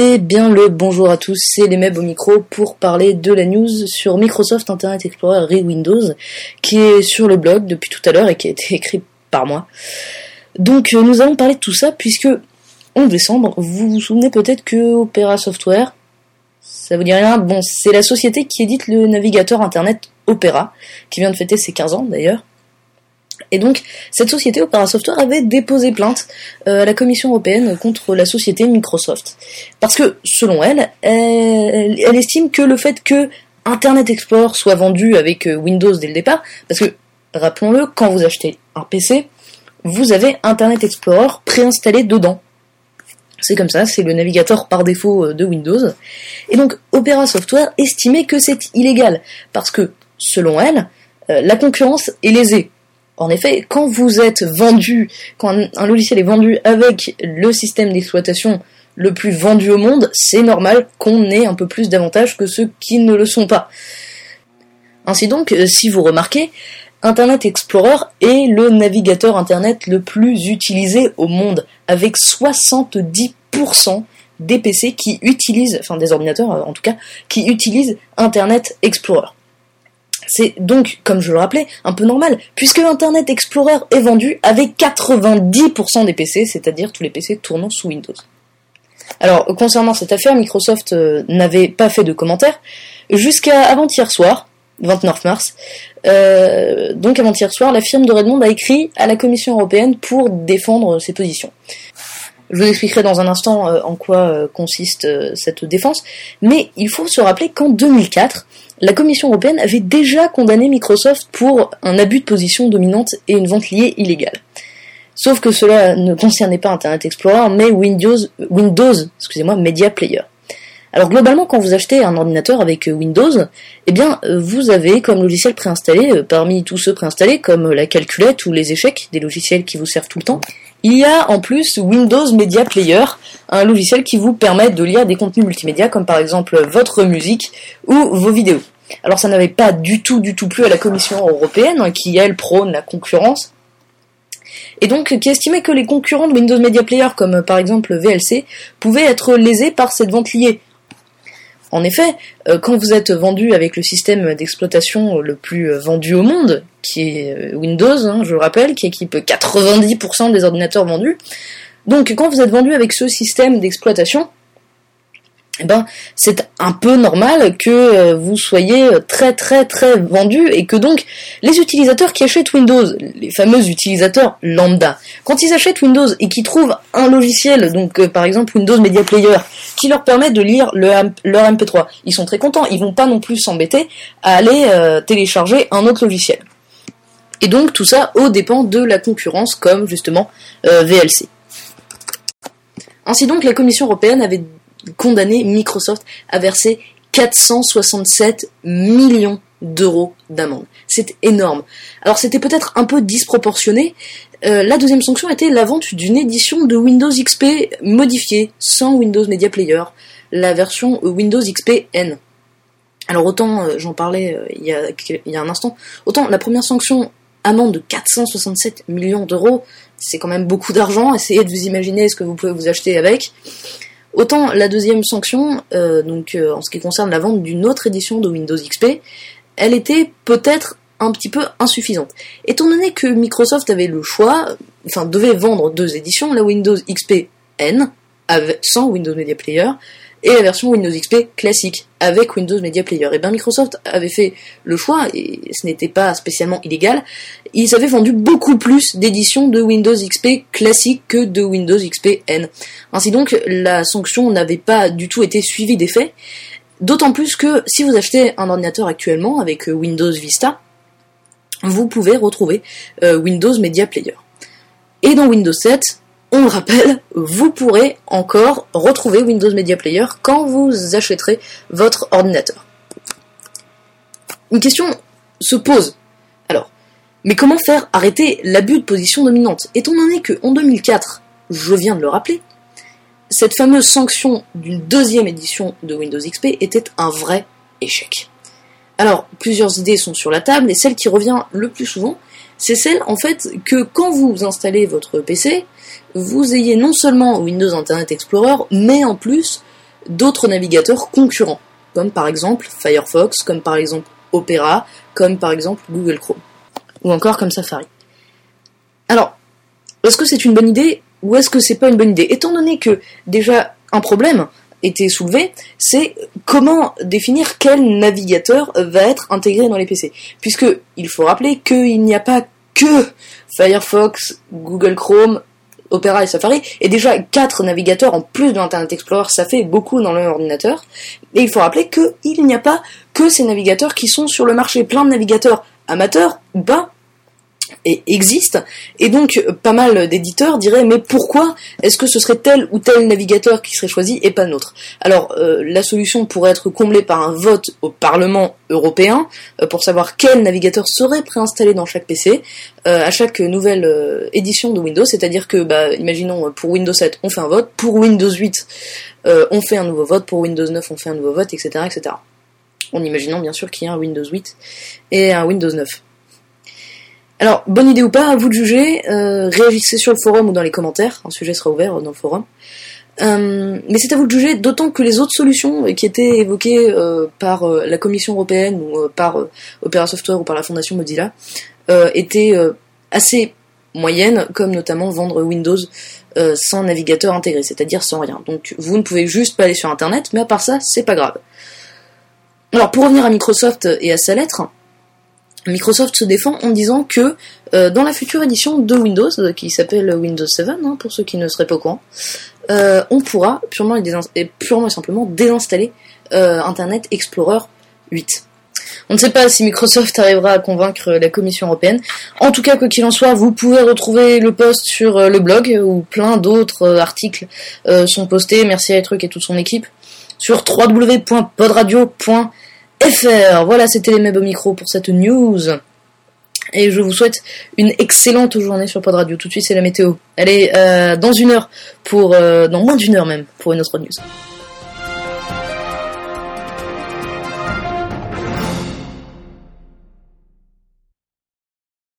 Eh bien le bonjour à tous, c'est les Meb au micro pour parler de la news sur Microsoft Internet Explorer re-Windows qui est sur le blog depuis tout à l'heure et qui a été écrit par moi. Donc nous allons parler de tout ça puisque en décembre, vous vous souvenez peut-être que Opera Software, ça vous dit rien? Bon, c'est la société qui édite le navigateur Internet Opera, qui vient de fêter ses 15 ans d'ailleurs. Et donc, cette société, Opera Software, avait déposé plainte à la Commission européenne contre la société Microsoft. Parce que, selon elle, elle estime que le fait que Internet Explorer soit vendu avec Windows dès le départ, parce que, rappelons-le, quand vous achetez un PC, vous avez Internet Explorer préinstallé dedans. C'est comme ça, c'est le navigateur par défaut de Windows. Et donc, Opera Software estimait que c'est illégal, parce que, selon elle, la concurrence est lésée. En effet, quand un logiciel est vendu avec le système d'exploitation le plus vendu au monde, c'est normal qu'on ait un peu plus d'avantages que ceux qui ne le sont pas. Ainsi donc, si vous remarquez, Internet Explorer est le navigateur Internet le plus utilisé au monde, avec 70% des PC qui utilisent, enfin des ordinateurs en tout cas, qui utilisent Internet Explorer. C'est donc, comme je le rappelais, un peu normal, puisque Internet Explorer est vendu avec 90% des PC, c'est-à-dire tous les PC tournant sous Windows. Alors, concernant cette affaire, Microsoft n'avait pas fait de commentaires, jusqu'à avant-hier soir, 29 mars. Donc avant-hier soir, la firme de Redmond a écrit à la Commission européenne pour défendre ses positions. Je vous expliquerai dans un instant en quoi consiste cette défense, mais il faut se rappeler qu'en 2004, la Commission européenne avait déjà condamné Microsoft pour un abus de position dominante et une vente liée illégale. Sauf que cela ne concernait pas Internet Explorer, mais Windows Media Player. Alors globalement, quand vous achetez un ordinateur avec Windows, eh bien vous avez comme logiciel préinstallé, parmi tous ceux préinstallés, comme la calculette ou les échecs, des logiciels qui vous servent tout le temps, il y a en plus Windows Media Player, un logiciel qui vous permet de lire des contenus multimédia, comme par exemple votre musique ou vos vidéos. Alors ça n'avait pas du tout plu à la Commission européenne, qui elle prône la concurrence, et donc qui estimait que les concurrents de Windows Media Player, comme par exemple VLC, pouvaient être lésés par cette vente liée. En effet, quand vous êtes vendu avec le système d'exploitation le plus vendu au monde, qui est Windows, je le rappelle, qui équipe 90% des ordinateurs vendus, donc quand vous êtes vendu avec ce système d'exploitation, eh ben, c'est un peu normal que vous soyez très vendu et que donc les utilisateurs qui achètent Windows, les fameux utilisateurs lambda, quand ils achètent Windows et qu'ils trouvent un logiciel, donc par exemple Windows Media Player, qui leur permet de lire leur MP3, ils sont très contents, ils vont pas non plus s'embêter à aller télécharger un autre logiciel. Et donc tout ça aux dépens de la concurrence comme justement VLC. Ainsi donc la Commission européenne avait condamné Microsoft à verser 467 millions d'euros d'amende. C'est énorme. Alors c'était peut-être un peu disproportionné. La deuxième sanction était la vente d'une édition de Windows XP modifiée, sans Windows Media Player, la version Windows XP N. Alors autant, j'en parlais il y a un instant, autant la première sanction, amende de 467 millions d'euros, c'est quand même beaucoup d'argent, essayez de vous imaginer ce que vous pouvez vous acheter avec. Autant la deuxième sanction, en ce qui concerne la vente d'une autre édition de Windows XP, elle était peut-être un petit peu insuffisante. Étant donné que Microsoft avait le choix, devait vendre deux éditions, la Windows XP N, sans Windows Media Player, et la version Windows XP classique, avec Windows Media Player. Et bien Microsoft avait fait le choix, et ce n'était pas spécialement illégal, ils avaient vendu beaucoup plus d'éditions de Windows XP classique que de Windows XP N. Ainsi donc, la sanction n'avait pas du tout été suivie des faits, d'autant plus que si vous achetez un ordinateur actuellement avec Windows Vista, vous pouvez retrouver Windows Media Player. Et dans Windows 7, on le rappelle, vous pourrez encore retrouver Windows Media Player quand vous achèterez votre ordinateur. Une question se pose. Alors, mais comment faire arrêter l'abus de position dominante? Étant donné qu'en 2004, je viens de le rappeler, cette fameuse sanction d'une deuxième édition de Windows XP était un vrai échec. Alors, plusieurs idées sont sur la table, et celle qui revient le plus souvent, c'est celle, en fait, que quand vous installez votre PC, vous ayez non seulement Windows Internet Explorer, mais en plus d'autres navigateurs concurrents, comme par exemple Firefox, comme par exemple Opera, comme par exemple Google Chrome, ou encore comme Safari. Alors, est-ce que c'est une bonne idée ou est-ce que c'est pas une bonne idée ? Étant donné que déjà un problème était soulevé, c'est comment définir quel navigateur va être intégré dans les PC. Puisque il faut rappeler qu'il n'y a pas que Firefox, Google Chrome, Opera et Safari, et déjà 4 navigateurs en plus de Internet Explorer, ça fait beaucoup dans leur ordinateur. Et il faut rappeler qu'il n'y a pas que ces navigateurs qui sont sur le marché. Plein de navigateurs amateurs ou pas et existent, et donc pas mal d'éditeurs diraient mais pourquoi est-ce que ce serait tel ou tel navigateur qui serait choisi et pas l'autre ? Alors la solution pourrait être comblée par un vote au Parlement européen pour savoir quel navigateur serait préinstallé dans chaque PC à chaque nouvelle édition de Windows, c'est-à-dire que imaginons pour Windows 7 on fait un vote, pour Windows 8 on fait un nouveau vote, pour Windows 9 on fait un nouveau vote, etc. etc. En imaginant bien sûr qu'il y a un Windows 8 et un Windows 9. Alors, bonne idée ou pas, à vous de juger, réagissez sur le forum ou dans les commentaires, un sujet sera ouvert dans le forum. Mais c'est à vous de juger, d'autant que les autres solutions qui étaient évoquées par la Commission européenne ou par Opera Software ou par la Fondation Mozilla étaient assez moyennes, comme notamment vendre Windows sans navigateur intégré, c'est-à-dire sans rien. Donc vous ne pouvez juste pas aller sur Internet, mais à part ça, c'est pas grave. Alors pour revenir à Microsoft et à sa lettre, Microsoft se défend en disant que dans la future édition de Windows, qui s'appelle Windows 7, pour ceux qui ne seraient pas au courant, on pourra purement et simplement désinstaller Internet Explorer 8. On ne sait pas si Microsoft arrivera à convaincre la Commission européenne. En tout cas, quoi qu'il en soit, vous pouvez retrouver le post sur le blog, où plein d'autres articles sont postés. Merci à Etruc et toute son équipe. Sur www.podradio.fr. Voilà, c'était les Meb au micro pour cette news. Et je vous souhaite une excellente journée sur Pod Radio. Tout de suite, c'est la météo. Allez, dans moins d'une heure même, pour une autre news.